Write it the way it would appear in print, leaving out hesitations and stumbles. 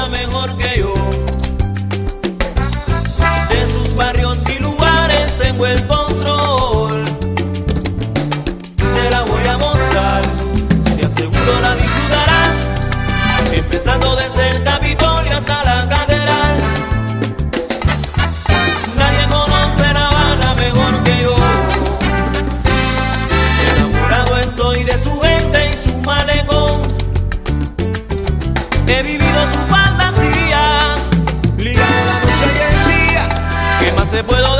Habana mejor que yo. De sus barrios y lugares tengo el control. Te la voy a mostrar, te aseguro la disfrutarás, empezando desde el Capitolio hasta la Catedral. Nadie conoce La Habana mejor que yo. Enamorado estoy de su gente y su malecón. He vivido su fantasía, ligado la noche y el día. ¿Qué más te puedo